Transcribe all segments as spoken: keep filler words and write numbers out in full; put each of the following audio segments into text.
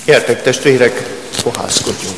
Gyertek, testvérek, fohászkodjunk.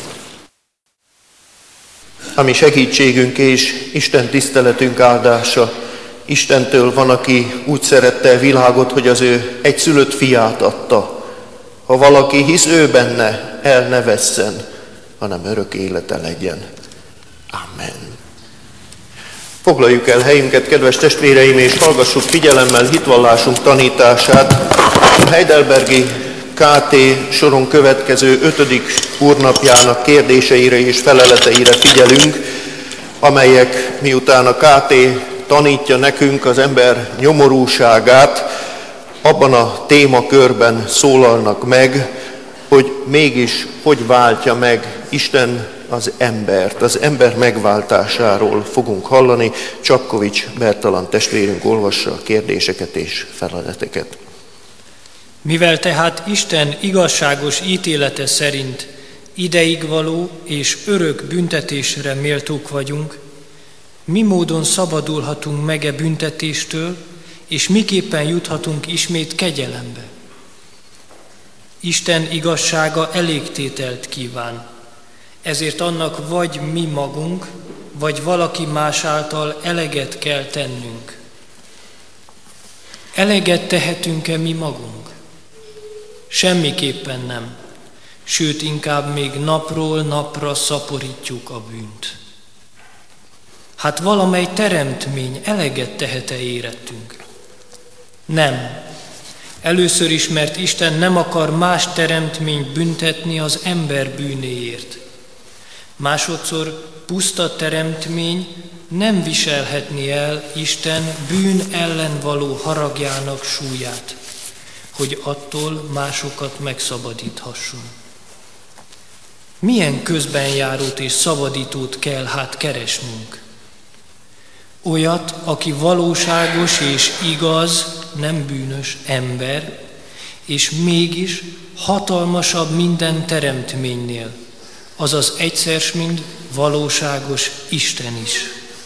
Ami segítségünk és Isten tiszteletünk áldása, Istentől van, aki úgy szerette a világot, hogy az ő egyszülött fiát adta. Ha valaki hisz ő benne, el ne vesszen, hanem örök élete legyen. Amen. Foglaljuk el helyünket, kedves testvéreim, és hallgassuk figyelemmel hitvallásunk tanítását. A Heidelbergi ká té soron következő ötödik úrnapjának kérdéseire és feleleteire figyelünk, amelyek miután a ká té tanítja nekünk az ember nyomorúságát, abban a témakörben szólalnak meg, hogy mégis hogy váltja meg Isten az embert. Az ember megváltásáról fogunk hallani. Csapkovics Bertalan testvérünk olvassa a kérdéseket és feleleteket. Mivel tehát Isten igazságos ítélete szerint ideigvaló és örök büntetésre méltók vagyunk, mi módon szabadulhatunk meg e büntetéstől, és miképpen juthatunk ismét kegyelembe? Isten igazsága elégtételt kíván, ezért annak vagy mi magunk, vagy valaki más által eleget kell tennünk. Eleget tehetünk-e mi magunk? Semmiképpen nem, sőt inkább még napról napra szaporítjuk a bűnt. Hát valamely teremtmény eleget tehet-e érettünk? Nem. Először is, mert Isten nem akar más teremtményt büntetni az ember bűnéért. Másodszor puszta teremtmény nem viselhetni el Isten bűn ellen való haragjának súlyát, hogy attól másokat megszabadíthasson. Milyen közbenjárót és szabadítót kell hát keresnünk? Olyat, aki valóságos és igaz, nem bűnös ember, és mégis hatalmasabb minden teremtménynél, azaz egyszer s mind valóságos Isten is.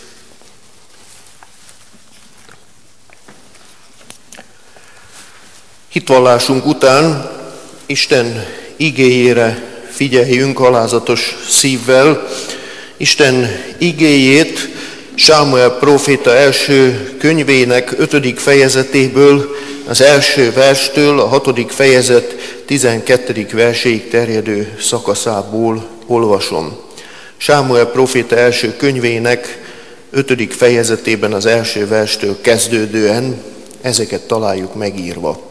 Hitvallásunk után Isten igéjére figyeljünk alázatos szívvel. Isten igéjét Sámuel próféta első könyvének ötödik fejezetéből, az első verstől a hatodik fejezet tizenkettedik verséig terjedő szakaszából olvasom. Sámuel próféta első könyvének ötödik fejezetében az első verstől kezdődően ezeket találjuk megírva.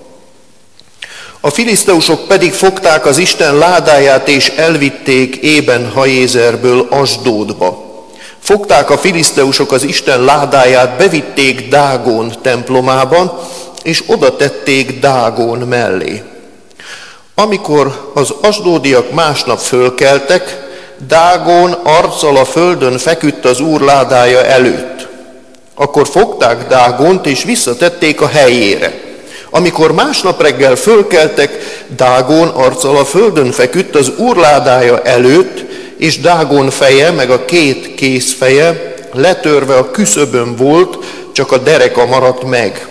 A filiszteusok pedig fogták az Isten ládáját és elvitték Ében Hajézerből Asdódba. Fogták a filiszteusok az Isten ládáját, bevitték Dágón templomába, és oda tették Dágón mellé. Amikor az asdódiak másnap fölkeltek, Dágón arccal a földön feküdt az Úr ládája előtt. Akkor fogták Dágont, és visszatették a helyére. Amikor másnap reggel fölkeltek, Dágón arccal a földön feküdt az Úr ládája előtt, és Dágón feje, meg a két kézfeje letörve a küszöbön volt, csak a dereka maradt meg.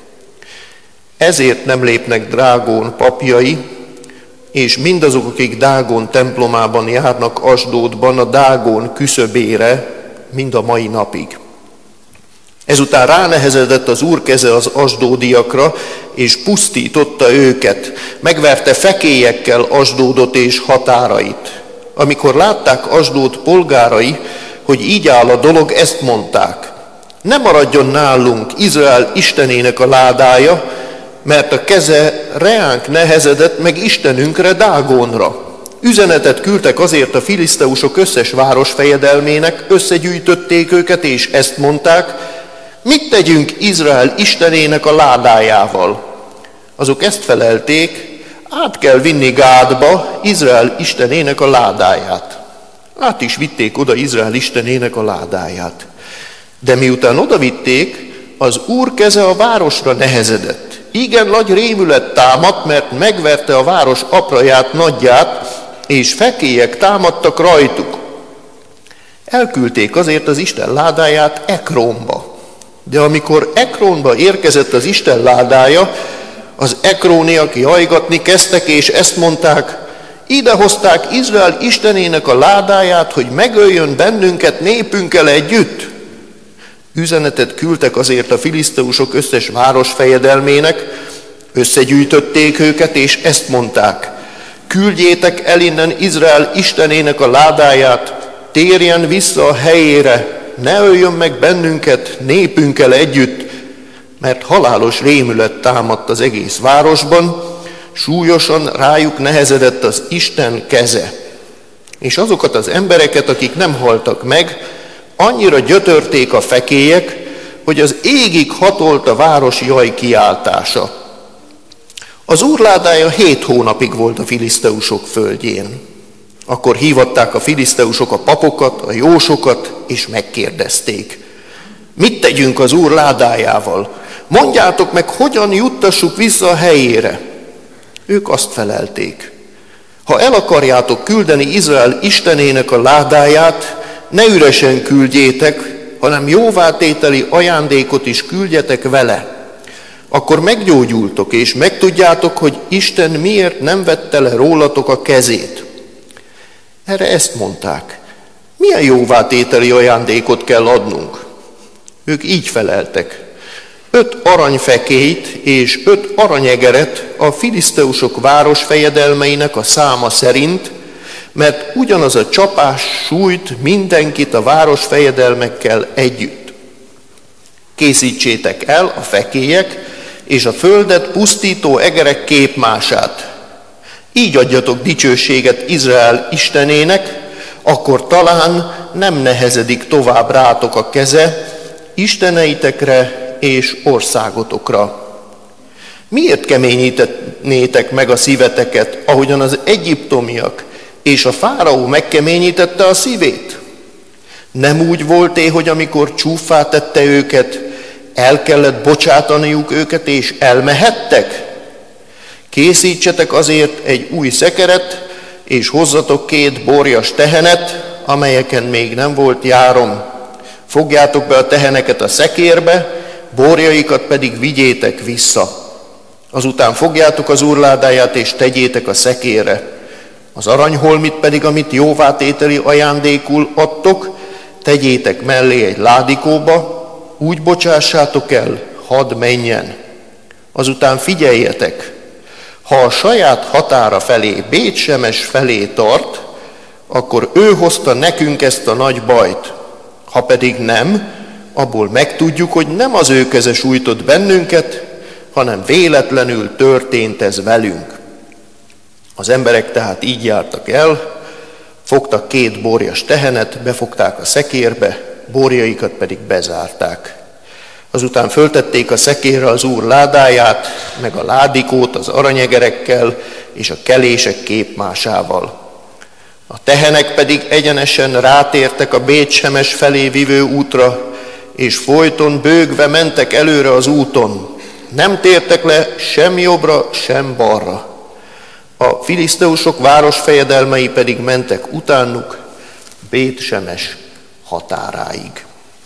Ezért nem lépnek Dágón papjai, és mindazok, akik Dágón templomában járnak Asdódban, a Dágón küszöbére mind a mai napig. Ezután ránehezedett az Úr keze az asdódiakra, és pusztította őket, megverte fekélyekkel Asdódot és határait. Amikor látták Asdód polgárai, hogy így áll a dolog, ezt mondták: ne maradjon nálunk Izrael Istenének a ládája, mert a keze reánk nehezedett meg Istenünkre, Dágónra. Üzenetet küldtek azért a filiszteusok összes városfejedelmének, összegyűjtötték őket, és ezt mondták: mit tegyünk Izrael Istenének a ládájával? Azok ezt felelték: át kell vinni Gádba Izrael Istenének a ládáját. Át is vitték oda Izrael Istenének a ládáját. De miután oda vitték, az Úr keze a városra nehezedett. Igen nagy rémület támadt, mert megverte a város apraját, nagyját, és fekélyek támadtak rajtuk. Elküldték azért az Isten ládáját Ekrónba. De amikor Ekrónba érkezett az Isten ládája, az ekróniak jajgatni kezdtek, és ezt mondták: Ide hozták Izrael Istenének a ládáját, hogy megöljön bennünket népünkkel együtt. Üzenetet küldtek azért a filiszteusok összes városfejedelmének, összegyűjtötték őket, és ezt mondták: küldjétek el innen Izrael Istenének a ládáját, térjen vissza a helyére, ne öljön meg bennünket népünkkel együtt, mert halálos rémület támadt az egész városban, súlyosan rájuk nehezedett az Isten keze. És azokat az embereket, akik nem haltak meg, annyira gyötörték a fekélyek, hogy az égig hatolt a város jaj kiáltása. Az Úr ládája hét hónapig volt a filiszteusok földjén. Akkor hívatták a filiszteusok a papokat, a jósokat, és megkérdezték: mit tegyünk az Úr ládájával? Mondjátok meg, hogyan juttassuk vissza a helyére. Ők azt felelték: ha el akarjátok küldeni Izrael Istenének a ládáját, ne üresen küldjétek, hanem jóvátételi ajándékot is küldjetek vele. Akkor meggyógyultok, és megtudjátok, hogy Isten miért nem vette le rólatok a kezét. Erre ezt mondták: milyen jóvátételi ajándékot kell adnunk? Ők így feleltek: öt aranyfekélyt és öt aranyegeret a filiszteusok városfejedelmeinek a száma szerint, mert ugyanaz a csapás sújt mindenkit a városfejedelmekkel együtt. Készítsétek el a fekélyek és a földet pusztító egerek képmását. Így adjatok dicsőséget Izrael Istenének, akkor talán nem nehezedik tovább rátok a keze, isteneitekre és országotokra. Miért keményítenétek meg a szíveteket, ahogyan az egyiptomiak és a fáraó megkeményítette a szívét? Nem úgy volt-e, hogy amikor csúffá tette őket, el kellett bocsátaniuk őket, és elmehettek? Készítsetek azért egy új szekeret, és hozzatok két borjas tehenet, amelyeken még nem volt járom. Fogjátok be a teheneket a szekérbe, borjaikat pedig vigyétek vissza. Azután fogjátok az Úr ládáját, és tegyétek a szekérre. Az aranyholmit pedig, amit jóvátételi ajándékul adtok, tegyétek mellé egy ládikóba, úgy bocsássátok el, hadd menjen. Azután figyeljetek, ha a saját határa felé, Bétsemes felé tart, akkor ő hozta nekünk ezt a nagy bajt. Ha pedig nem, abból megtudjuk, hogy nem az ő keze sújtott bennünket, hanem véletlenül történt ez velünk. Az emberek tehát így jártak el, fogtak két borjas tehenet, befogták a szekérbe, borjaikat pedig bezárták. Azután föltették a szekérre az Úr ládáját, meg a ládikót az aranyegerekkel és a kelések képmásával. A tehenek pedig egyenesen rátértek a Bétsemes felé vivő útra, és folyton bőgve mentek előre az úton. Nem tértek le sem jobbra, sem balra. A filiszteusok városfejedelmei pedig mentek utánuk Bétsemes határáig.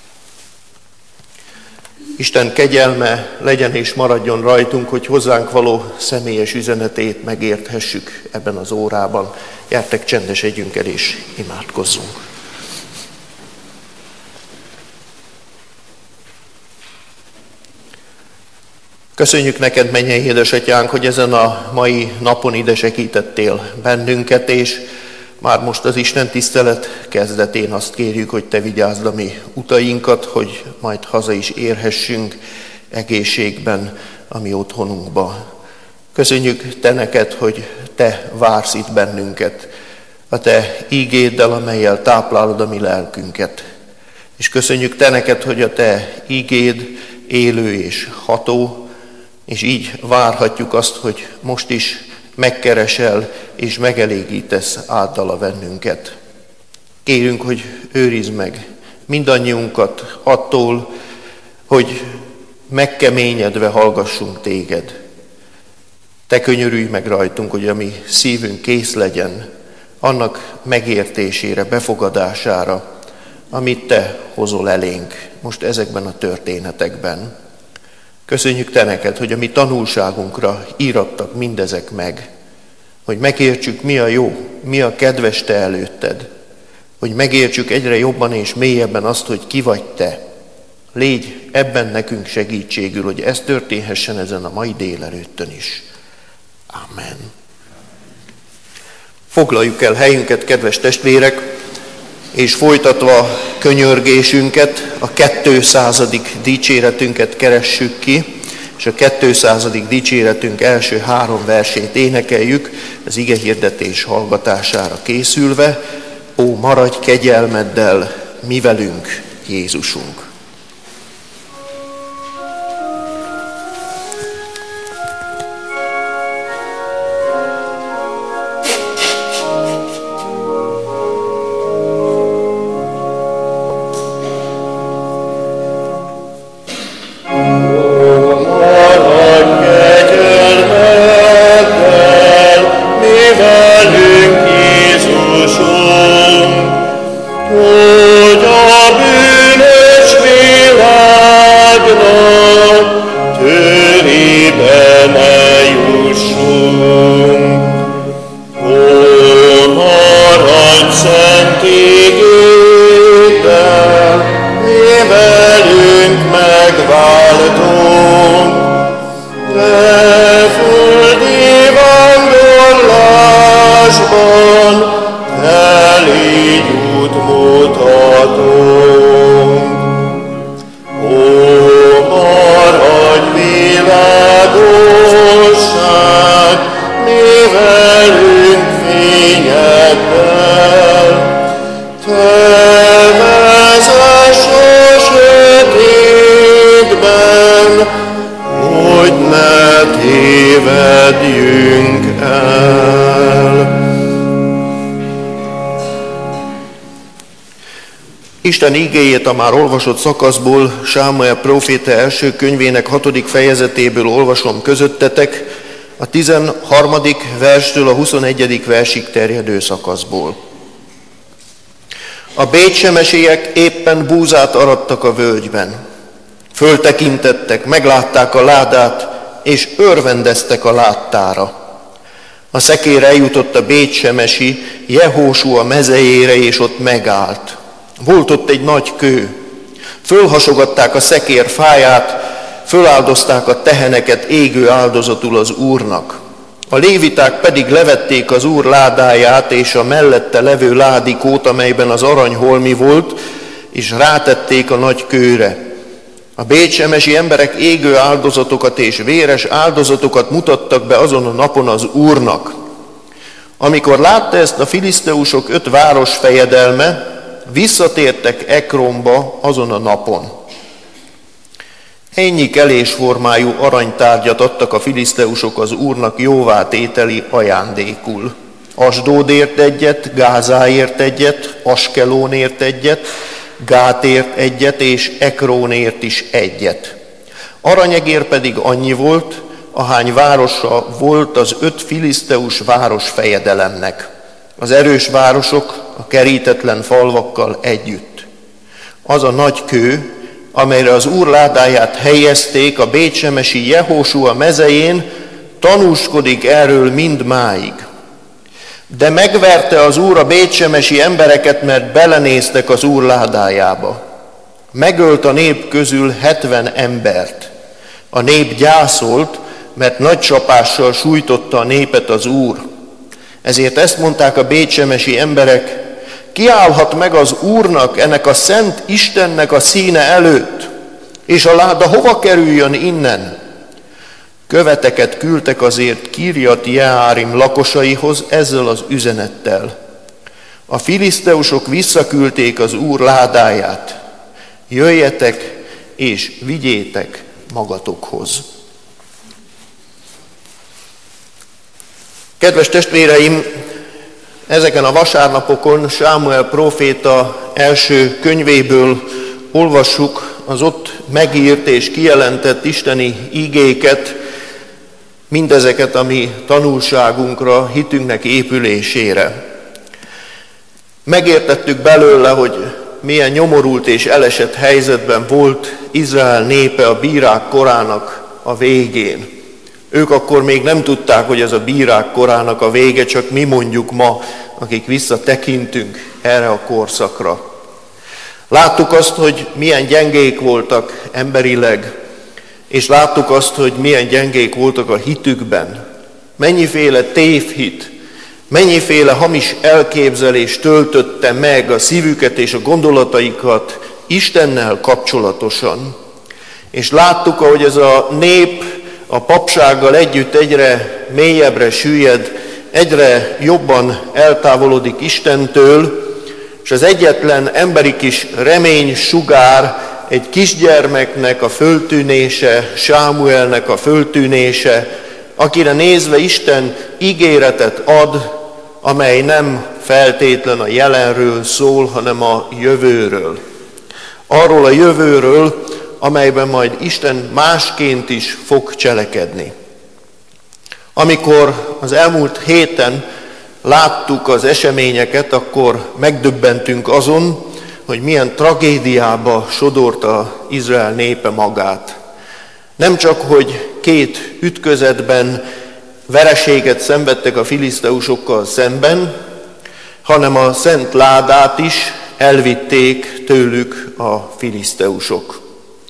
Isten kegyelme legyen és maradjon rajtunk, hogy hozzánk való személyes üzenetét megérthessük ebben az órában. Gyertek, csendesedjünk el és imádkozzunk. Köszönjük neked, mennyei édesatyánk, hogy ezen a mai napon ide segítettél bennünket, és már most az Isten tisztelet kezdetén azt kérjük, hogy te vigyázd a mi utainkat, hogy majd haza is érhessünk egészségben a mi otthonunkba. Köszönjük te neked, hogy te vársz itt bennünket, a te ígéddel, amellyel táplálod a mi lelkünket. És köszönjük te neked, hogy a te ígéd élő és ható, és így várhatjuk azt, hogy most is megkeresel és megelégítesz általa bennünket. Kérünk, hogy őrizd meg mindannyiunkat attól, hogy megkeményedve hallgassunk téged. Te könyörülj meg rajtunk, hogy a mi szívünk kész legyen annak megértésére, befogadására, amit te hozol elénk most ezekben a történetekben. Köszönjük te neked, hogy a mi tanulságunkra írattak mindezek meg. hogy megértsük, mi a jó, mi a kedves te előtted, hogy megértsük egyre jobban és mélyebben azt, hogy ki vagy te. Légy ebben nekünk segítségül, hogy ez történhessen ezen a mai délelőttön is. Amen. Foglaljuk el helyünket, kedves testvérek, és folytatva könyörgésünket, a kétszázadik dicséretünket keressük ki, és a kétszázadik dicséretünk első három versét énekeljük, az igehirdetés hallgatására készülve. Ó, maradj kegyelmeddel mi velünk, Jézusunk! Isten igéjét a már olvasott szakaszból, Sámuel próféta első könyvének hatodik fejezetéből olvasom közöttetek, a tizenharmadik verstől a huszonegyedik versig terjedő szakaszból. A bétsemesiek éppen búzát arattak a völgyben. Föltekintettek, meglátták a ládát, és örvendeztek a láttára. A szekér eljutott a bétsemesi Jehósua mezejére, és ott megállt. Volt ott egy nagy kő. Fölhasogatták a szekér fáját, föláldozták a teheneket égő áldozatul az Úrnak. A léviták pedig levették az Úr ládáját és a mellette levő ládikót, amelyben az aranyholmi volt, és rátették a nagy kőre. A bétsemesi emberek égő áldozatokat és véres áldozatokat mutattak be azon a napon az Úrnak. Amikor látta ezt a filiszteusok öt város fejedelme, visszatértek Ekronba azon a napon. Ennyi kelésformájú aranytárgyat adtak a filiszteusok az Úrnak jóvátételi ajándékul. Asdódért egyet, Gázáért egyet, Askelónért egyet, Gátért egyet, és Ekrónért is egyet. Aranyegér pedig annyi volt, ahány városa volt az öt filiszteus város fejedelemnek. Az erős városok a kerítetlen falvakkal együtt. Az a nagy kő, amelyre az Úr ládáját helyezték a bétsemesi Jehósua mezején, tanúskodik erről mindmáig. De megverte az Úr a bétsemesi embereket, mert belenéztek az Úr ládájába. Megölt a nép közül hetven embert. A nép gyászolt, mert nagy csapással sújtotta a népet az Úr. Ezért ezt mondták a bétsemesi emberek: kiállhat meg az Úrnak, ennek a szent Istennek a színe előtt, és a láda hova kerüljön innen? Követeket küldtek azért Kirjat Jeárim lakosaihoz ezzel az üzenettel. A filiszteusok visszaküldték az Úr ládáját. Jöjjetek és vigyétek magatokhoz. Kedves testvéreim, ezeken a vasárnapokon Sámuel próféta első könyvéből olvassuk az ott megírt és kijelentett isteni igéket, mindezeket, ami tanulságunkra, hitünknek épülésére. Megértettük belőle, hogy milyen nyomorult és elesett helyzetben volt Izrael népe a bírák korának a végén. Ők akkor még nem tudták, hogy ez a bírák korának a vége, csak mi mondjuk ma, akik visszatekintünk erre a korszakra. Láttuk azt, hogy milyen gyengék voltak emberileg, és láttuk azt, hogy milyen gyengék voltak a hitükben. Mennyiféle tévhit, mennyiféle hamis elképzelés töltötte meg a szívüket és a gondolataikat Istennel kapcsolatosan. És láttuk, ahogy ez a nép a papsággal együtt egyre mélyebbre süllyed, egyre jobban eltávolodik Istentől, és az egyetlen emberi kis remény sugár egy kisgyermeknek a föltűnése, Sámuelnek a föltűnése, akire nézve Isten ígéretet ad, amely nem feltétlen a jelenről szól, hanem a jövőről. Arról a jövőről, amelyben majd Isten másként is fog cselekedni. Amikor az elmúlt héten láttuk az eseményeket, akkor megdöbbentünk azon, hogy milyen tragédiába sodorta Izrael népe magát. Nem csak, hogy két ütközetben vereséget szenvedtek a filiszteusokkal szemben, hanem a szent ládát is elvitték tőlük a filiszteusok.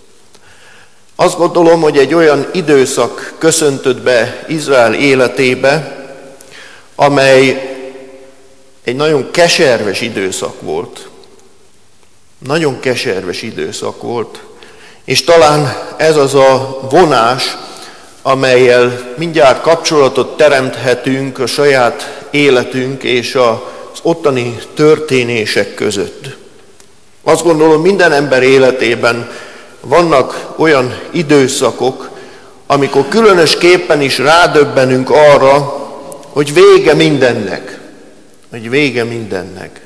Azt gondolom, hogy egy olyan időszak köszöntött be Izrael életébe, amely egy nagyon keserves időszak volt. Nagyon keserves időszak volt. És talán ez az a vonás, amellyel mindjárt kapcsolatot teremthetünk a saját életünk és az ottani történések között. Azt gondolom, minden ember életében vannak olyan időszakok, amikor különösképpen is rádöbbenünk arra, hogy vége mindennek. Hogy vége mindennek.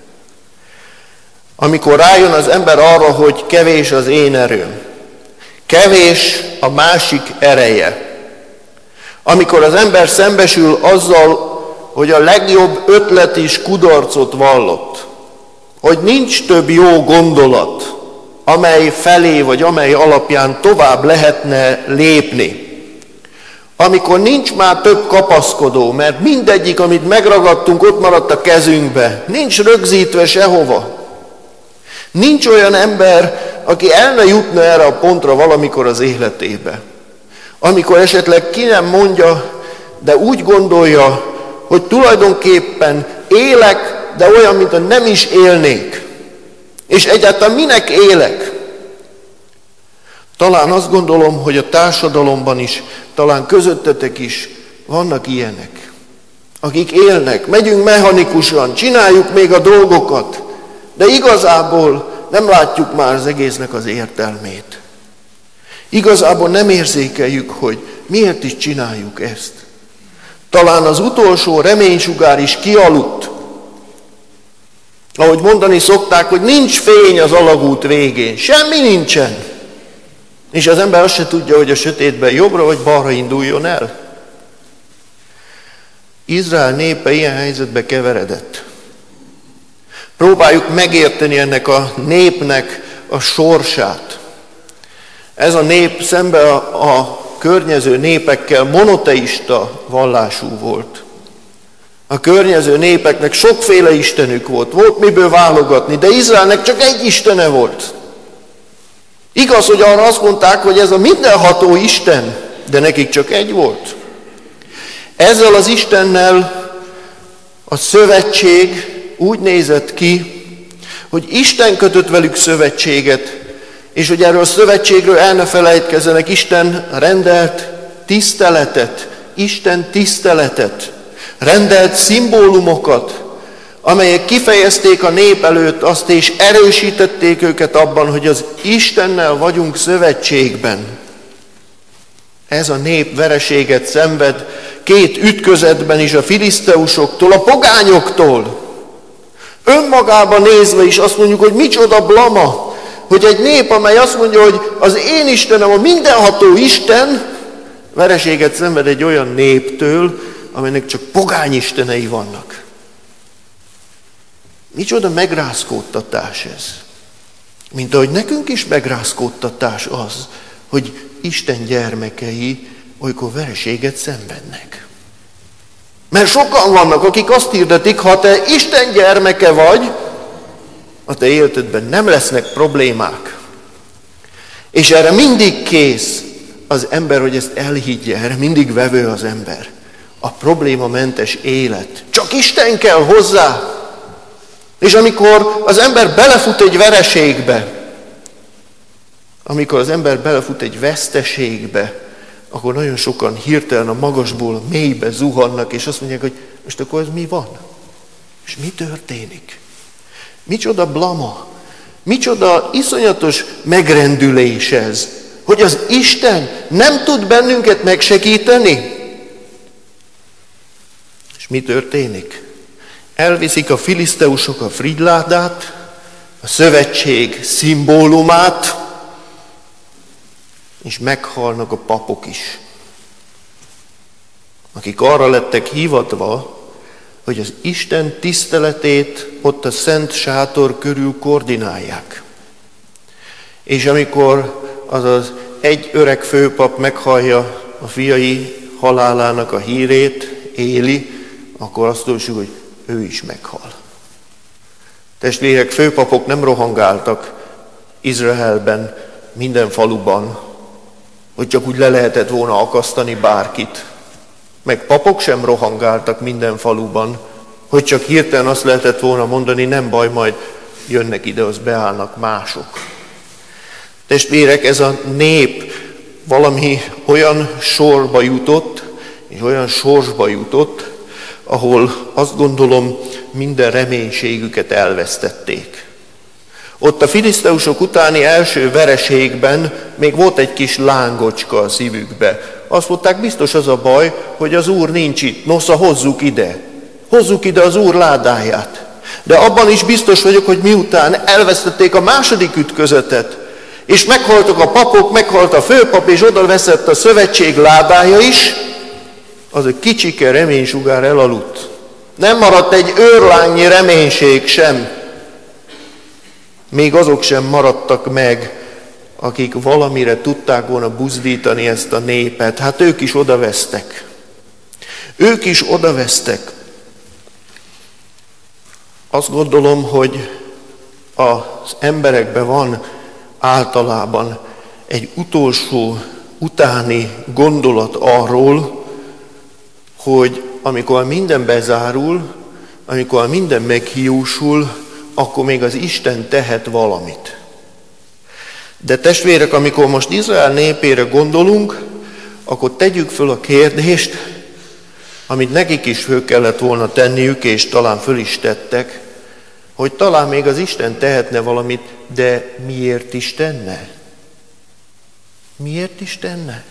Amikor rájön az ember arra, hogy kevés az én erőm, kevés a másik ereje. Amikor az ember szembesül azzal, hogy a legjobb ötlet is kudarcot vallott, hogy nincs több jó gondolat, amely felé vagy amely alapján tovább lehetne lépni. Amikor nincs már több kapaszkodó, mert mindegyik, amit megragadtunk, ott maradt a kezünkbe, nincs rögzítve sehova. Nincs olyan ember, aki el ne jutna erre a pontra valamikor az életébe. Amikor esetleg ki nem mondja, de úgy gondolja, hogy tulajdonképpen élek, de olyan, mintha nem is élnék. És egyáltalán minek élek? Talán azt gondolom, hogy a társadalomban is, talán közöttetek is vannak ilyenek, akik élnek, megyünk mechanikusan, csináljuk még a dolgokat, de igazából nem látjuk már az egésznek az értelmét. Igazából nem érzékeljük, hogy miért is csináljuk ezt. Talán az utolsó reménysugár is kialudt. Ahogy mondani szokták, hogy nincs fény az alagút végén, semmi nincsen. És az ember azt se tudja, hogy a sötétben jobbra vagy balra induljon el. Izrael népe ilyen helyzetbe keveredett. Próbáljuk megérteni ennek a népnek a sorsát. Ez a nép szemben a, a környező népekkel monoteista vallású volt. A környező népeknek sokféle istenük volt, volt miből válogatni, de Izraelnek csak egy istene volt. Igaz, hogy arra azt mondták, hogy ez a mindenható Isten, de nekik csak egy volt. Ezzel az Istennel a szövetség úgy nézett ki, hogy Isten kötött velük szövetséget, és hogy erről a szövetségről el ne felejtkezzenek, Isten rendelt tiszteletet, Isten tiszteletet, rendelt szimbólumokat, amelyek kifejezték a nép előtt azt, és erősítették őket abban, hogy az Istennel vagyunk szövetségben. Ez a nép vereséget szenved két ütközetben is, a filiszteusoktól, a pogányoktól. Önmagában nézve is azt mondjuk, hogy micsoda blama, hogy egy nép, amely azt mondja, hogy az én Istenem, a mindenható Isten, vereséget szenved egy olyan néptől, amelynek csak pogány istenei vannak. Micsoda megrázkódtatás ez. Mint ahogy nekünk is megrázkódtatás az, hogy Isten gyermekei olykor vereséget szenvednek. Mert sokan vannak, akik azt hirdetik, ha te Isten gyermeke vagy, a te életedben nem lesznek problémák. És erre mindig kész az ember, hogy ezt elhiggye, erre mindig vevő az ember. A problémamentes élet. Csak Isten kell hozzá. És amikor az ember belefut egy vereségbe, amikor az ember belefut egy veszteségbe, akkor nagyon sokan hirtelen a magasból mélybe zuhannak, és azt mondják, hogy most akkor ez mi van? És mi történik? Micsoda blama, micsoda iszonyatos megrendülés ez, hogy az Isten nem tud bennünket megsegíteni. És mi történik? Elviszik a filiszteusok a frigyládát, a szövetség szimbólumát, és meghalnak a papok is, akik arra lettek hivatva, hogy az Isten tiszteletét ott a szent sátor körül koordinálják. És amikor az az egy öreg főpap meghallja a fiai halálának a hírét, Éli, akkor azt olvasjuk, hogy ő is meghal. Testvérek, főpapok nem rohangáltak Izraelben, minden faluban, hogy csak úgy le lehetett volna akasztani bárkit. Meg papok sem rohangáltak minden faluban, hogy csak hirtelen azt lehetett volna mondani, nem baj, majd jönnek ide, az beállnak mások. Testvérek, ez a nép valami olyan sorba jutott, és olyan sorsba jutott, ahol azt gondolom, minden reménységüket elvesztették. Ott a filiszteusok utáni első vereségben még volt egy kis lángocska a szívükbe. Azt mondták, biztos az a baj, hogy az Úr nincs itt. Nosza, hozzuk ide. Hozzuk ide az Úr ládáját. De abban is biztos vagyok, hogy miután elvesztették a második ütközetet, és meghaltak a papok, meghalt a főpap, és oda veszett a szövetség ládája is, az a kicsike reménysugár elaludt. Nem maradt egy őrlángnyi reménység sem. Még azok sem maradtak meg, akik valamire tudták volna buzdítani ezt a népet. Hát ők is odavesztek. Ők is odavesztek. Azt gondolom, hogy az emberekben van általában egy utolsó utáni gondolat arról, hogy amikor minden bezárul, amikor minden meghiúsul, akkor még az Isten tehet valamit. De testvérek, amikor most Izrael népére gondolunk, akkor tegyük föl a kérdést, amit nekik is föl kellett volna tenniük, és talán föl is tettek, hogy talán még az Isten tehetne valamit, de miért is tenne? Miért is tenne?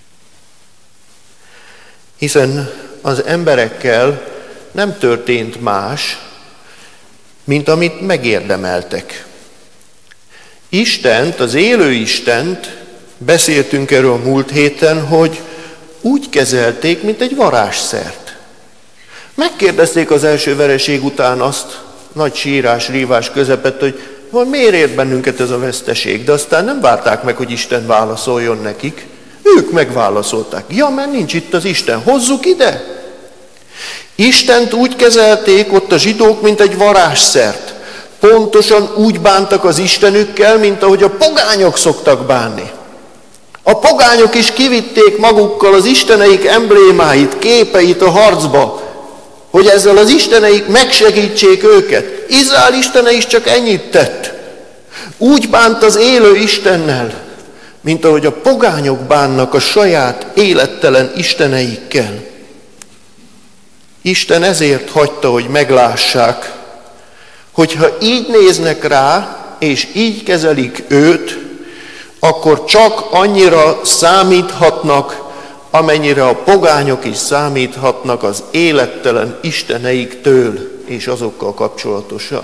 Hiszen az emberekkel nem történt más, mint amit megérdemeltek. Istent, az élő Istent, beszéltünk erről a múlt héten, hogy úgy kezelték, mint egy varázsszert. Megkérdezték az első vereség után azt, nagy sírás, rívás közepett, hogy van, miért ért bennünket ez a veszteség, de aztán nem várták meg, hogy Isten válaszoljon nekik. Ők megválaszolták. Ja, mert nincs itt az Isten, hozzuk ide! Istent úgy kezelték ott a zsidók, mint egy varázsszert. Pontosan úgy bántak az Istenükkel, mint ahogy a pogányok szoktak bánni. A pogányok is kivitték magukkal az isteneik emblémáit, képeit a harcba, hogy ezzel az isteneik megsegítsék őket. Izrael istene is csak ennyit tett. Úgy bánt az élő Istennel, mint ahogy a pogányok bánnak a saját élettelen isteneikkel. Isten ezért hagyta, hogy meglássák, hogyha így néznek rá, és így kezelik őt, akkor csak annyira számíthatnak, amennyire a pogányok is számíthatnak az élettelen isteneiktől és azokkal kapcsolatosan.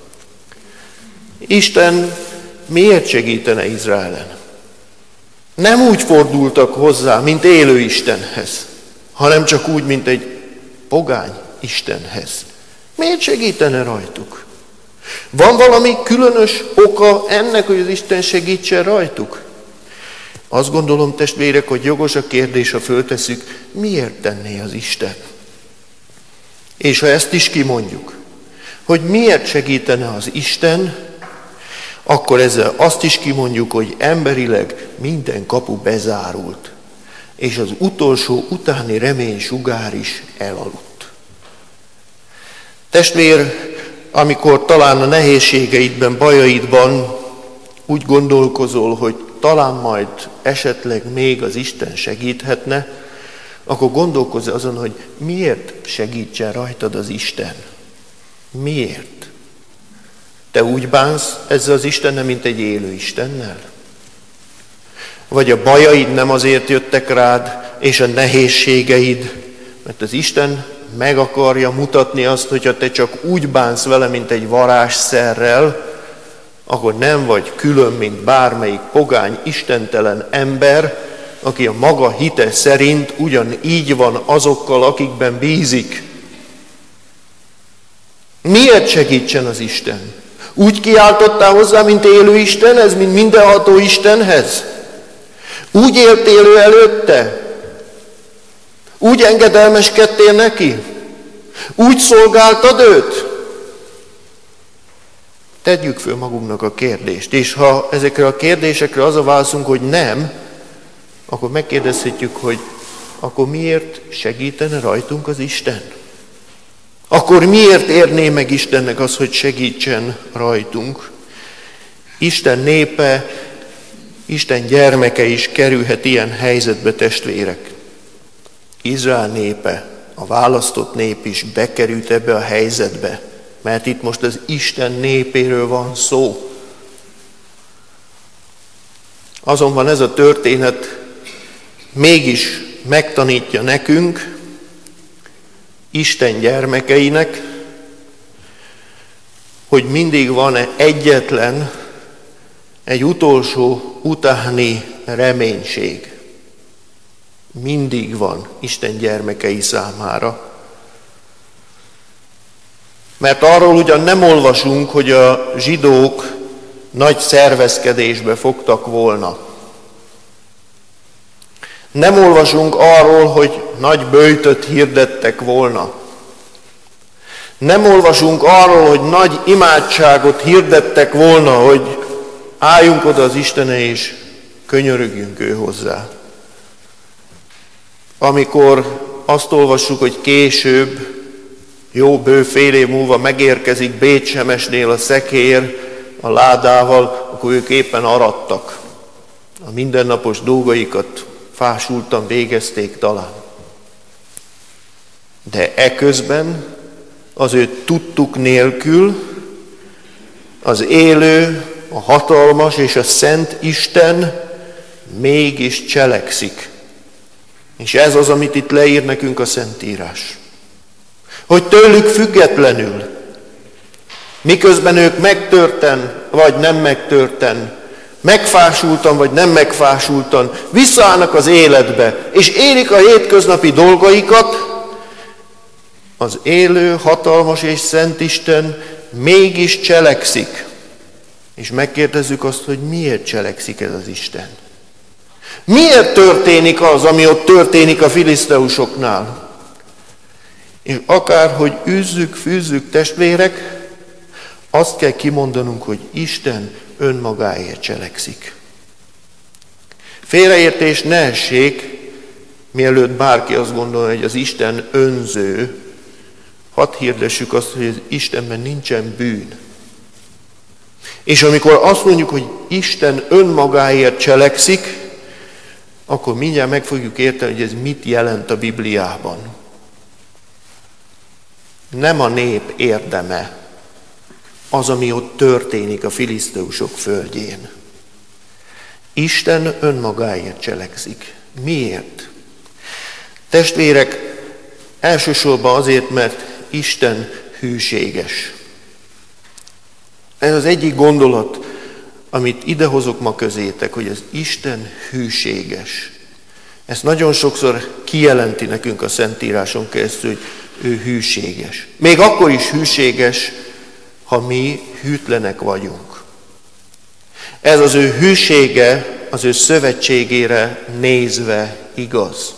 Isten miért segítene Izraelen? Nem úgy fordultak hozzá, mint élő Istenhez, hanem csak úgy, mint egy pogány Istenhez. Miért segítene rajtuk? Van valami különös oka ennek, hogy az Isten segítsen rajtuk? Azt gondolom, testvérek, hogy jogos a kérdés, ha föltesszük, miért tenné az Isten? És ha ezt is kimondjuk, hogy miért segítene az Isten, akkor ezzel azt is kimondjuk, hogy emberileg minden kapu bezárult, és az utolsó utáni reménysugár is elaludt. Testvér, amikor talán a nehézségeidben, bajaidban úgy gondolkozol, hogy talán majd esetleg még az Isten segíthetne, akkor gondolkozz azon, hogy miért segítsen rajtad az Isten. Miért? Te úgy bánsz ezzel az Istennel, mint egy élő Istennel? Vagy a bajaid nem azért jöttek rád, és a nehézségeid, mert az Isten meg akarja mutatni azt, hogyha te csak úgy bánsz vele, mint egy varázsszerrel, akkor nem vagy külön, mint bármelyik pogány, istentelen ember, aki a maga hite szerint ugyanígy van azokkal, akikben bízik. Miért segítsen az Isten? Úgy kiáltottál hozzá, mint élő Istenhez, mint mindenható Istenhez? Úgy éltél ő előtte? Úgy engedelmeskedtél neki? Úgy szolgáltad őt? Tegyük föl magunknak a kérdést, és ha ezekre a kérdésekre az a válaszunk, hogy nem, akkor megkérdezhetjük, hogy akkor miért segítene rajtunk az Isten? Akkor miért érné meg Istennek az, hogy segítsen rajtunk? Isten népe, Isten gyermeke is kerülhet ilyen helyzetbe, testvérek. Izrael népe, a választott nép is bekerült ebbe a helyzetbe, mert itt most az Isten népéről van szó. Azonban ez a történet mégis megtanítja nekünk, Isten gyermekeinek, hogy mindig van egyetlen, egy utolsó utáni reménység. Mindig van Isten gyermekei számára. Mert arról ugyan nem olvasunk, hogy a zsidók nagy szervezkedésbe fogtak volna. Nem olvasunk arról, hogy nagy böjtöt hirdettek volna. Nem olvasunk arról, hogy nagy imádságot hirdettek volna, hogy álljunk oda az Istenre és könyörögjünk ő hozzá. Amikor azt olvassuk, hogy később, jó bő fél év múlva megérkezik Bétsemesnél a szekér a ládával, akkor ők éppen arattak. A mindennapos dolgaikat fásultan végezték talán. De eközben az ő tudtuk nélkül az élő, a hatalmas és a szent Isten mégis cselekszik. És ez az, amit itt leír nekünk a Szentírás. Hogy tőlük függetlenül, miközben ők megtörten vagy nem megtörten, megfásultan vagy nem megfásultan, visszaállnak az életbe, és élik a hétköznapi dolgaikat, az élő, hatalmas és szent Isten mégis cselekszik. És megkérdezzük azt, hogy miért cselekszik ez az Isten? Miért történik az, ami ott történik a filiszteusoknál? És akárhogy üzzük, fűzzük, testvérek, azt kell kimondanunk, hogy Isten önmagáért cselekszik. Félreértés ne essék, mielőtt bárki azt gondolja, hogy az Isten önző. Hadd hirdessük azt, hogy az Istenben nincsen bűn. És amikor azt mondjuk, hogy Isten önmagáért cselekszik, akkor mindjárt meg fogjuk érteni, hogy ez mit jelent a Bibliában. Nem a nép érdeme az, ami ott történik a filiszteusok földjén. Isten önmagáért cselekszik. Miért? Testvérek, elsősorban azért, mert Isten hűséges. Ez az egyik gondolat, amit idehozok ma közétek, hogy az Isten hűséges. Ezt nagyon sokszor kijelenti nekünk a Szentíráson keresztül, hogy ő hűséges. Még akkor is hűséges, ha mi hűtlenek vagyunk. Ez az ő hűsége az ő szövetségére nézve igaz.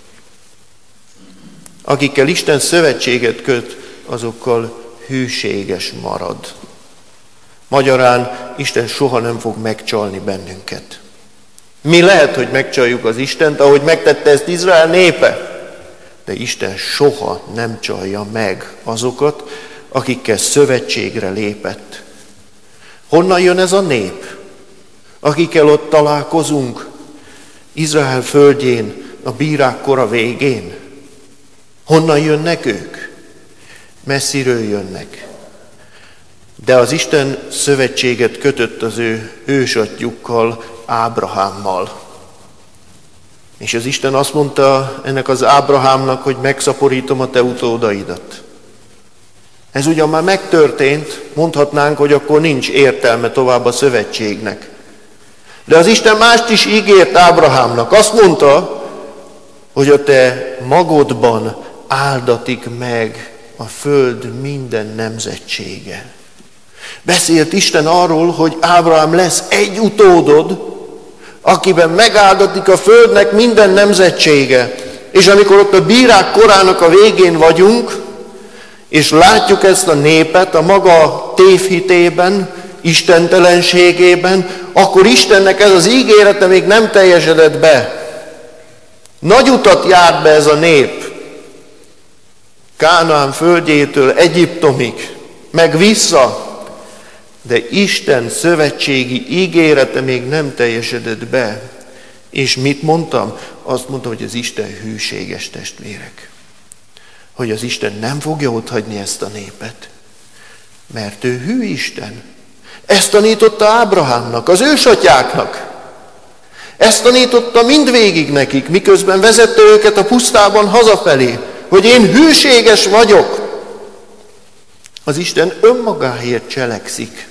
Akikkel Isten szövetséget köt, azokkal hűséges marad. Magyarán Isten soha nem fog megcsalni bennünket. Mi lehet, hogy megcsaljuk az Istent, ahogy megtette ezt Izrael népe, de Isten soha nem csalja meg azokat, akikkel szövetségre lépett. Honnan jön ez a nép, akikkel ott találkozunk Izrael földjén, a bírák kora végén? Honnan jönnek ők? Messziről jönnek. De az Isten szövetséget kötött az ő ősatyjukkal, Ábrahámmal. És az Isten azt mondta ennek az Ábrahámnak, hogy megszaporítom a te utódaidat. Ez ugyan már megtörtént, mondhatnánk, hogy akkor nincs értelme tovább a szövetségnek. De az Isten mást is ígért Ábrahámnak. Azt mondta, hogy a te magodban áldatik meg a föld minden nemzetsége. Beszélt Isten arról, hogy Ábrahám lesz egy utódod, akiben megáldatik a földnek minden nemzetsége. És amikor ott a bírák korának a végén vagyunk, és látjuk ezt a népet a maga tévhitében, istentelenségében, akkor Istennek ez az ígérete még nem teljesedett be. Nagy utat járt be ez a nép, Kánaán földjétől Egyiptomig, meg vissza, de Isten szövetségi ígérete még nem teljesedett be. És mit mondtam? Azt mondtam, hogy az Isten hűséges, testvérek. Hogy az Isten nem fogja otthagyni ezt a népet, mert ő hű Isten. Ezt tanította Ábrahámnak, az ősatyáknak. Ezt tanította mindvégig nekik, miközben vezette őket a pusztában hazafelé, hogy én hűséges vagyok. Az Isten önmagáért cselekszik.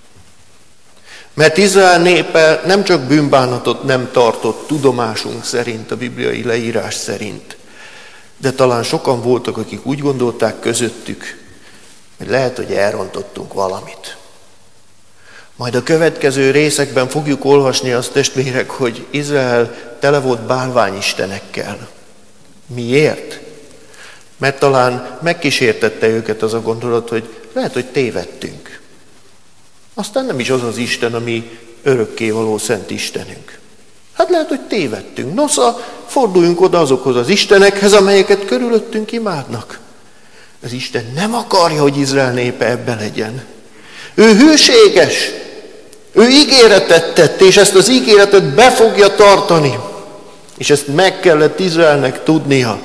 Mert Izrael népe nem csak bűnbánatot nem tartott tudomásunk szerint, a bibliai leírás szerint, de talán sokan voltak, akik úgy gondolták közöttük, hogy lehet, hogy elrontottunk valamit. Majd a következő részekben fogjuk olvasni azt, testvérek, hogy Izrael tele volt bálványistenekkel. Miért? Mert talán megkísértette őket az a gondolat, hogy lehet, hogy tévedtünk. Aztán nem is az az Isten, ami örökkévaló szent Istenünk. Hát lehet, hogy tévedtünk. Nosza, forduljunk oda azokhoz az istenekhez, amelyeket körülöttünk imádnak. Az Isten nem akarja, hogy Izrael népe ebbe legyen. Ő hűséges. Ő ígéretet tett, és ezt az ígéretet be fogja tartani. És ezt meg kellett Izraelnek tudnia.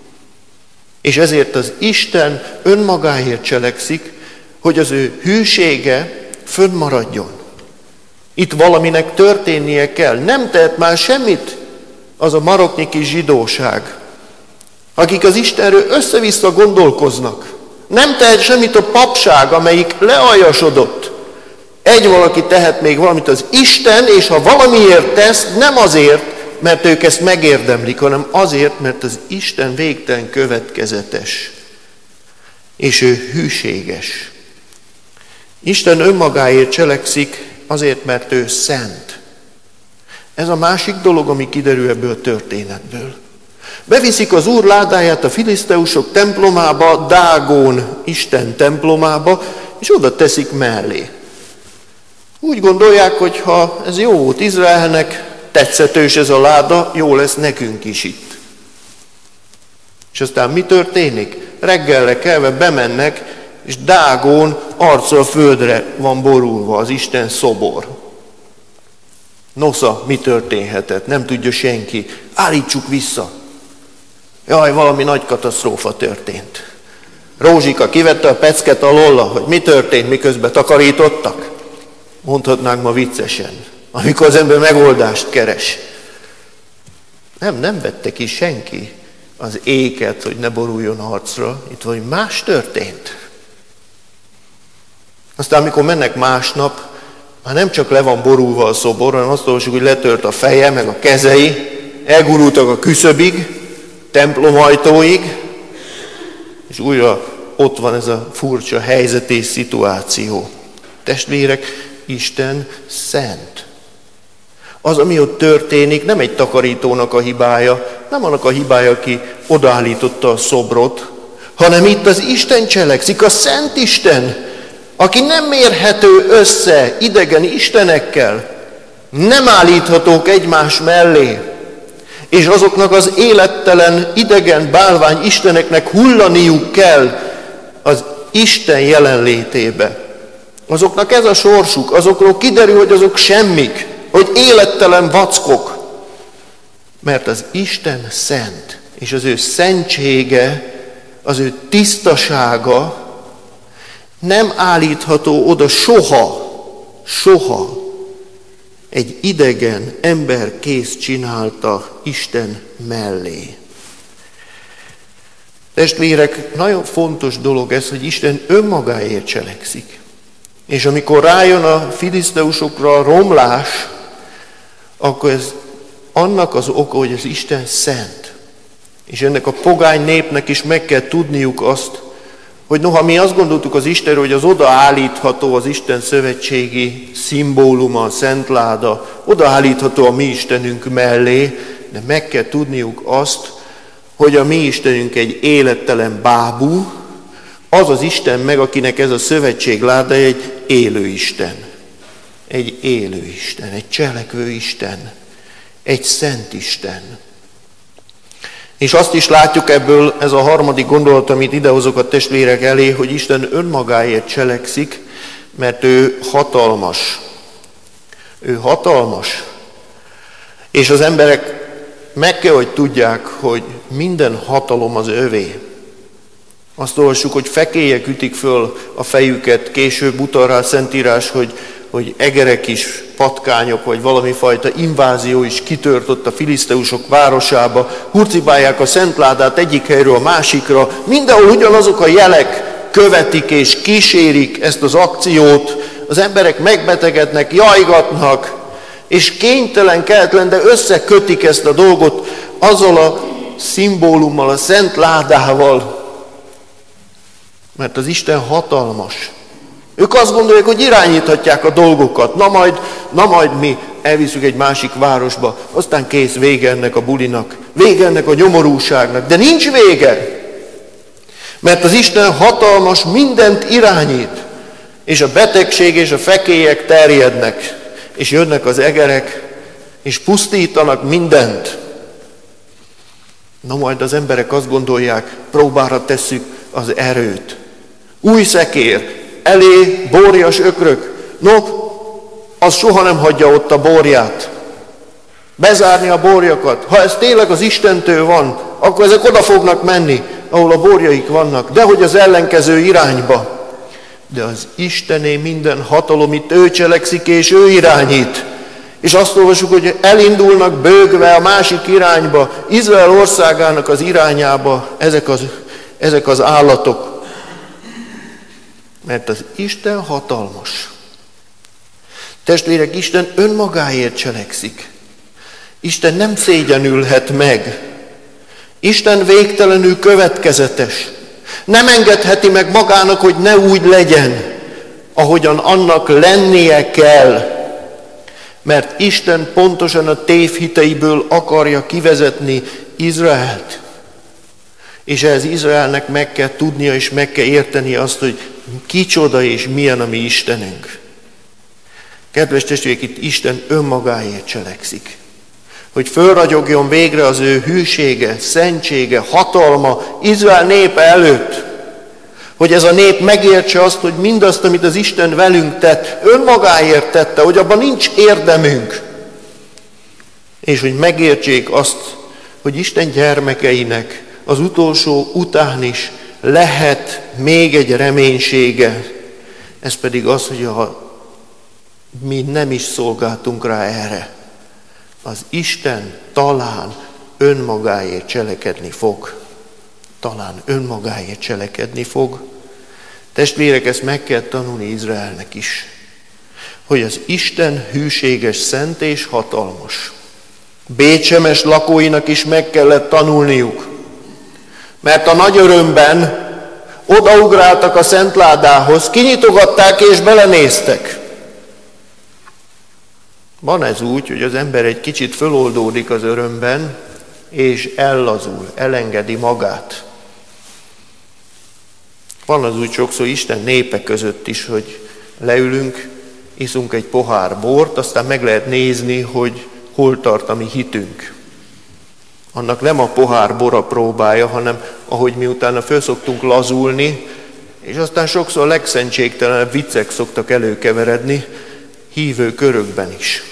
És ezért az Isten önmagáért cselekszik, hogy az ő hűsége fönnmaradjon. Itt valaminek történnie kell. Nem tehet már semmit az a maroknyi kis zsidóság, akik az Istenről össze-vissza gondolkoznak. Nem tehet semmit a papság, amelyik lealjasodott. Egy valaki tehet még valamit, az Isten, és ha valamiért tesz, nem azért, mert ők ezt megérdemlik, hanem azért, mert az Isten végtelen következetes, és ő hűséges. Isten önmagáért cselekszik, azért, mert ő szent. Ez a másik dolog, ami kiderül ebből a történetből. Beviszik az Úr ládáját a filiszteusok templomába, Dágón Isten templomába, és oda teszik mellé. Úgy gondolják, hogy ha ez jó volt Izraelnek, tetszetős ez a láda, jó lesz nekünk is itt. És aztán mi történik? Reggelre kelve bemennek, és Dágón arccal a földre van borulva az Isten szobor. Nosza, mi történhetett? Nem tudja senki. Állítsuk vissza. Jaj, valami nagy katasztrófa történt. Rózsika kivette a pecket alóla, hogy mi történt, miközben takarítottak. Mondhatnánk ma viccesen, amikor az ember megoldást keres. Nem, nem vette ki senki az éket, hogy ne boruljon arcra. Itt valami más történt. Aztán, amikor mennek másnap, már nem csak le van borulva a szobor, hanem azt olvasjuk, hogy letört a feje, meg a kezei, elgurultak a küszöbig, templomajtóig, és újra ott van ez a furcsa helyzet és szituáció. Testvérek, Isten szent. Az, ami ott történik, nem egy takarítónak a hibája, nem annak a hibája, aki odaállította a szobrot, hanem itt az Isten cselekszik, a Szent Isten, aki nem mérhető össze idegen istenekkel, nem állíthatók egymás mellé, és azoknak az élettelen, idegen bálvány isteneknek hullaniuk kell az Isten jelenlétébe. Azoknak ez a sorsuk, azokról kiderül, hogy azok semmik, hogy élettelen vackok, mert az Isten szent, és az ő szentsége, az ő tisztasága nem állítható oda soha, soha egy idegen ember kéz csinálta Isten mellé. Testvérek, nagyon fontos dolog ez, hogy Isten önmagáért cselekszik. És amikor rájön a filiszteusokra a romlás, akkor ez annak az oka, hogy az Isten szent. És ennek a pogány népnek is meg kell tudniuk azt, hogy noha mi azt gondoltuk az Istenről, hogy az odaállítható az Isten szövetségi szimbóluma, a szentláda, odaállítható a mi Istenünk mellé, de meg kell tudniuk azt, hogy a mi Istenünk egy élettelen bábú, az az Isten meg, akinek ez a szövetség ládája, egy élő Isten. Egy élő Isten, egy cselekvő Isten, egy szent Isten. És azt is látjuk ebből, ez a harmadik gondolat, amit idehozok a testvérek elé, hogy Isten önmagáért cselekszik, mert ő hatalmas. Ő hatalmas. És az emberek meg kell, hogy tudják, hogy minden hatalom az övé. Azt olvassuk, hogy fekélyek ütik föl a fejüket, később utal rá a Szentírás, hogy, hogy egerek is, patkányok, vagy valami fajta invázió is kitört ott a filiszteusok városába, hurcibálják a szentládát egyik helyről a másikra, mindenhol ugyanazok a jelek követik és kísérik ezt az akciót, az emberek megbetegednek, jajgatnak, és kénytelen, kelletlen, de összekötik ezt a dolgot azzal a szimbólummal, a szent ládával, mert az Isten hatalmas. Ők azt gondolják, hogy irányíthatják a dolgokat. Na majd, na majd mi elviszük egy másik városba, aztán kész, vége ennek a bulinak, vége ennek a nyomorúságnak. De nincs vége, mert az Isten hatalmas, mindent irányít, és a betegség és a fekélyek terjednek, és jönnek az egerek, és pusztítanak mindent. Na majd az emberek azt gondolják, próbára tesszük az erőt. Új szekér, elé borjas ökrök. No, az soha nem hagyja ott a borját. Bezárni a borjakat. Ha ez tényleg az Istentől van, akkor ezek oda fognak menni, ahol a borjaik vannak. De hogy az ellenkező irányba. De az Istené minden hatalom, itt ő cselekszik és ő irányít. És azt olvasjuk, hogy elindulnak bőgve a másik irányba, Izrael országának az irányába ezek az, ezek az állatok. Mert az Isten hatalmas. Testvérek, Isten önmagáért cselekszik. Isten nem szégyenülhet meg. Isten végtelenül következetes. Nem engedheti meg magának, hogy ne úgy legyen, ahogyan annak lennie kell. Mert Isten pontosan a tévhiteiből akarja kivezetni Izraelt. És ehhez Izraelnek meg kell tudnia és meg kell érteni azt, hogy kicsoda és milyen a mi Istenünk. Kedves testvérek, itt Isten önmagáért cselekszik. Hogy fölragyogjon végre az ő hűsége, szentsége, hatalma Izrael népe előtt. Hogy ez a nép megértse azt, hogy mindazt, amit az Isten velünk tett, önmagáért tette, hogy abban nincs érdemünk. És hogy megértsék azt, hogy Isten gyermekeinek az utolsó után is lehet még egy reménysége. Ez pedig az, hogy ha mi nem is szolgáltunk rá erre, az Isten talán önmagáért cselekedni fog. Talán önmagáért cselekedni fog. Testvérek, ezt meg kell tanulni Izraelnek is, hogy az Isten hűséges, szent és hatalmas. Bécsemes lakóinak is meg kellett tanulniuk, mert a nagy örömben odaugráltak a szentládához, kinyitogatták és belenéztek. Van ez úgy, hogy az ember egy kicsit föloldódik az örömben, és ellazul, elengedi magát. Van az úgy sokszor Isten népe között is, hogy leülünk, iszunk egy pohár bort, aztán meg lehet nézni, hogy hol tart a mi hitünk. Annak nem a pohár bora próbája, hanem ahogy mi utána föl szoktunk lazulni, és aztán sokszor legszentségtelenebb viccek szoktak előkeveredni, hívő körökben is.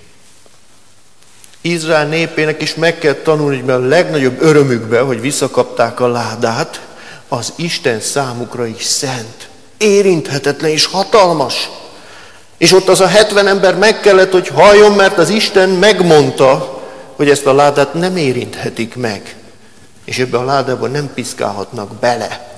Izrael népének is meg kell tanulni, hogy a legnagyobb örömükben, hogy visszakapták a ládát, az Isten számukra is szent, érinthetetlen és hatalmas. És ott az a hetven ember meg kellett, hogy halljon, mert az Isten megmondta, hogy ezt a ládát nem érinthetik meg, és ebbe a ládába nem piszkálhatnak bele.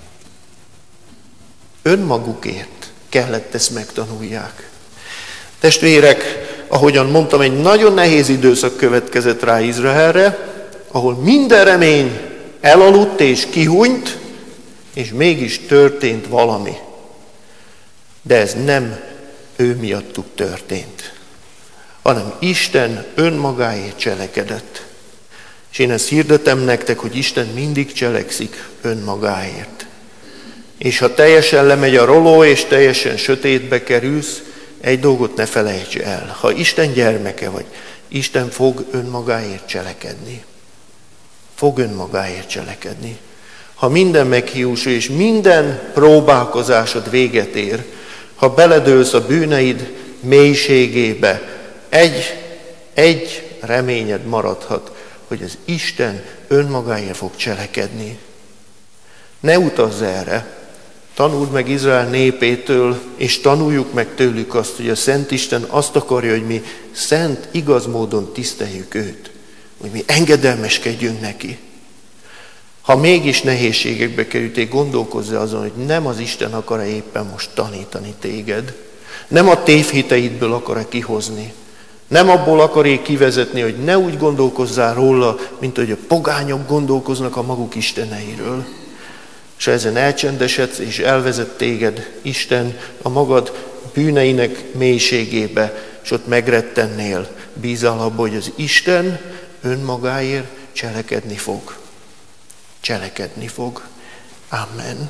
Önmagukért kellett ezt megtanulják. Testvérek, ahogyan mondtam, egy nagyon nehéz időszak következett rá Izraelre, ahol minden remény elaludt és kihunyt, és mégis történt valami. De ez nem ő miattuk történt, hanem Isten önmagáért cselekedett. És én ezt hirdetem nektek, hogy Isten mindig cselekszik önmagáért. És ha teljesen lemegy a roló, és teljesen sötétbe kerülsz, egy dolgot ne felejts el. Ha Isten gyermeke vagy, Isten fog önmagáért cselekedni. Fog önmagáért cselekedni. Ha minden meghiúsul, és minden próbálkozásod véget ér, ha beledőlsz a bűneid mélységébe, egy, egy reményed maradhat, hogy az Isten önmagáért fog cselekedni. Ne utazz erre, tanuld meg Izrael népétől, és tanuljuk meg tőlük azt, hogy a Szent Isten azt akarja, hogy mi szent, igaz módon tiszteljük őt, hogy mi engedelmeskedjünk neki. Ha mégis nehézségekbe kerültél, gondolkozz azon, hogy nem az Isten akar-e éppen most tanítani téged, nem a tévhiteidből akar-e kihozni, nem abból akar-e kivezetni, hogy ne úgy gondolkozzál róla, mint hogy a pogányok gondolkoznak a maguk isteneiről. És ezen elcsendesedsz és elvezet téged Isten a magad bűneinek mélységébe, és ott megrettennél. Bízál abba, hogy az Isten önmagáért cselekedni fog. Cselekedni fog. Amen.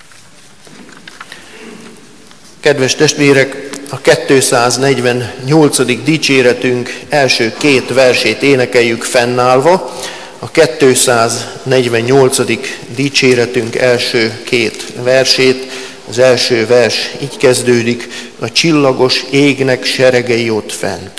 Kedves testvérek, a kétszáznegyvennyolcadik dicséretünk első két versét énekeljük fennállva. A kétszáznegyvennyolcadik dicséretünk első két versét, az első vers így kezdődik: a csillagos égnek seregei ott fent.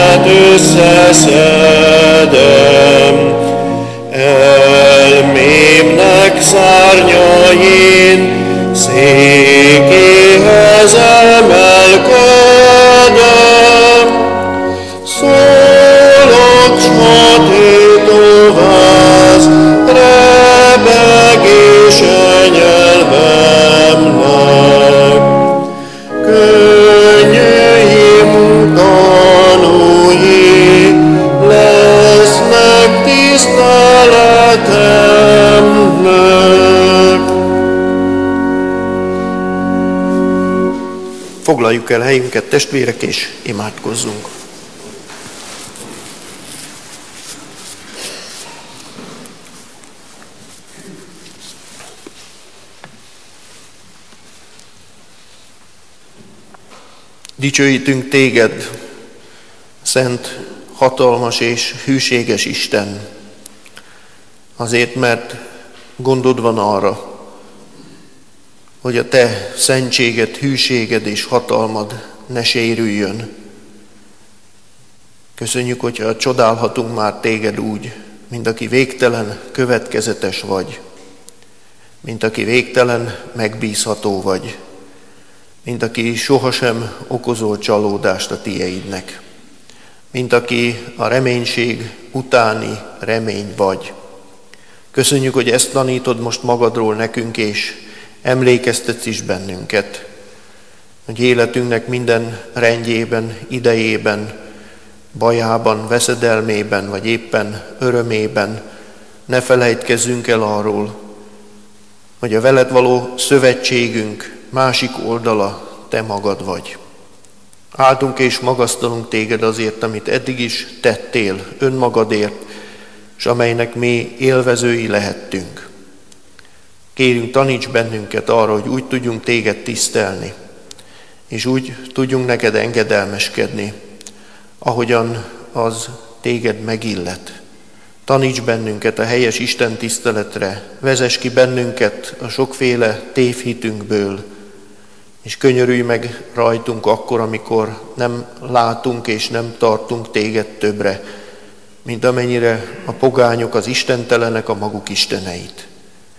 összeszedem, elmélyedem foglaljuk el helyünket, testvérek, és imádkozzunk. Dicsőítünk téged, szent, hatalmas és hűséges Isten, azért, mert gondod van arra, hogy a te szentséged, hűséged és hatalmad ne sérüljön. Köszönjük, hogyha csodálhatunk már téged úgy, mint aki végtelen következetes vagy, mint aki végtelen megbízható vagy, mint aki sohasem okozol csalódást a tieidnek, mint aki a reménység utáni remény vagy. Köszönjük, hogy ezt tanítod most magadról nekünk, és emlékeztetsz is bennünket, hogy életünknek minden rendjében, idejében, bajában, veszedelmében, vagy éppen örömében ne felejtkezzünk el arról, hogy a veled való szövetségünk másik oldala te magad vagy. Áldunk és magasztalunk téged azért, amit eddig is tettél önmagadért, és amelynek mi élvezői lehettünk. Kérünk, taníts bennünket arra, hogy úgy tudjunk téged tisztelni, és úgy tudjunk neked engedelmeskedni, ahogyan az téged megillet. Taníts bennünket a helyes Isten tiszteletre, vezess ki bennünket a sokféle tévhitünkből, és könyörülj meg rajtunk akkor, amikor nem látunk és nem tartunk téged többre, mint amennyire a pogányok, az istentelenek a maguk isteneit.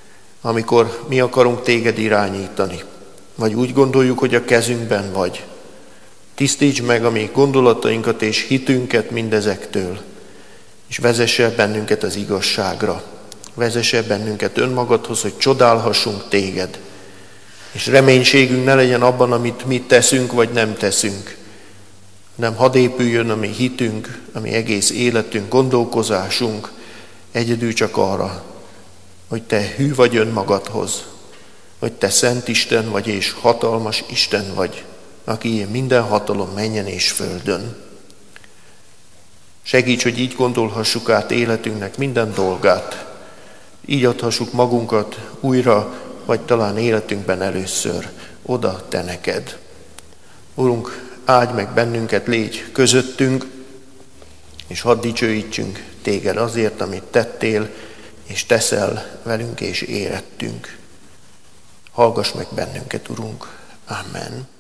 Amikor mi akarunk téged irányítani, vagy úgy gondoljuk, hogy a kezünkben vagy. Tisztíts meg a mi gondolatainkat és hitünket mindezektől, és vezess el bennünket az igazságra. Vezess el bennünket önmagadhoz, hogy csodálhassunk téged, és reménységünk ne legyen abban, amit mi teszünk, vagy nem teszünk, nem hadd épüljön a mi hitünk, a mi egész életünk, gondolkozásunk egyedül csak arra, hogy te hű vagy önmagadhoz, hogy te szent Isten vagy és hatalmas Isten vagy, aki minden hatalom mennyen és földön. Segíts, hogy így gondolhassuk át életünknek minden dolgát, így adhassuk magunkat újra, vagy talán életünkben először oda te neked. Urunk, áldj meg bennünket, légy közöttünk, és hadd dicsőítsünk téged azért, amit tettél, és teszel velünk és érettünk. Hallgass meg bennünket, Urunk. Amen.